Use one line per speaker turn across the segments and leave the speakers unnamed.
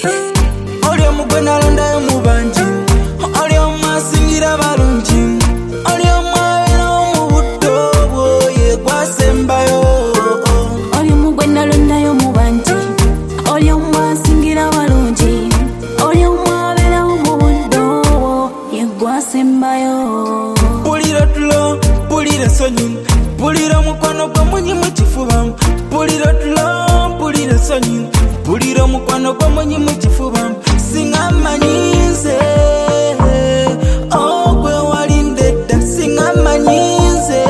Oli omugwe nalondayo mu bangi, oli omasingira balungi, oli omwabeerawo mu buddo bwo ye gwasembayo.
Oli omugwe nalondayo mu bangi, oli omasingira balungi, oli omwabeerawo mu buddo bwo ye gwasembayo.
Pulira tulo, pulira sonyi, pulira mukwano gwa munyi mu kifuba. Pulira tulo, pulira sonyi, pulira mukwano gwa munyi mu kifuba. Singa manyize, oh gwe walinde dda. Singa manyize,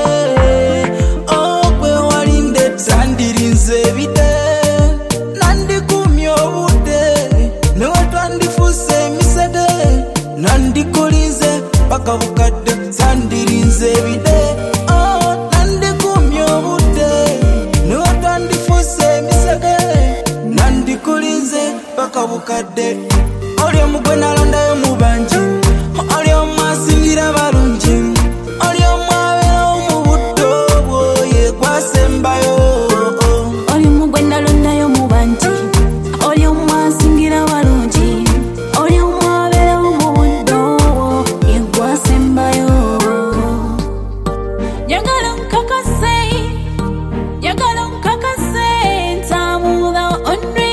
oh gwe walinde dda. Sandirinze ebide, nandikumye obudde, newe twandifuuse emisede, nandikulize paka bukadde. Sandirinze ebide, oh nandikumye obudde, newe twandifuuse emisede, nandikulize paka bukadde. Oli omugwe nalondayo mu bangi, oli omasingira balungi, oli omwabeerawo mu buddo bwo ye gwasembayo.
Oli omugwe nalondayo mu bangi, oli omasingira balungi, oli omwabeerawo mu buddo bwo ye gwasembayo. Njagala nkakase, njagala nkakase, ntambula onwe.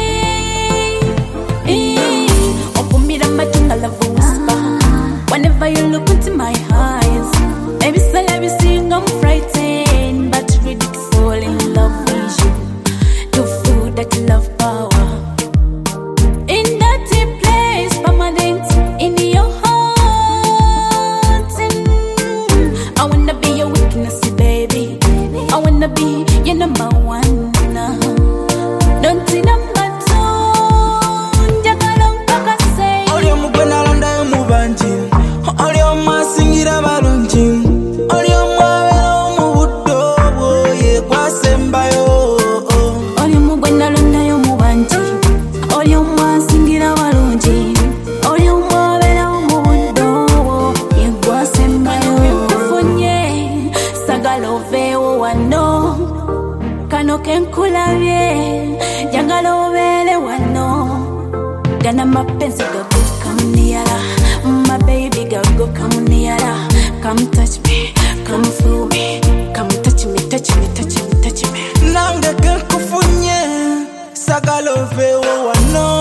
Okumira amatunga love whisper. Whenever you look into my eyes, maybe say you sing I'm frightened, but ready to fall in love with you. To feel that love power in that deep place, permanent in your heart. I wanna be your weakness, baby. I wanna be your number one. Don't see number two. Njagala nkakase.
Oli omugwe nalondayo mu bangi, oli omasingira balungi, oli omwabeerawo mu buddo bwo ye gwasembayo.
Oli omugwe nalondayo mu bangi, oli omasingira balungi, oli omwabeerawo mu buddo bwo ye gwasembayo. Nkufunye sagala oveewo wano, kano kenkulabye njagala obeere wano. Gana mapenzi gago come nearer, my baby gago come nearer. Come touch me, come feel me, come touch me, touch me, touch me, touch me.
Nange kenkufunye sagala oveewo wano.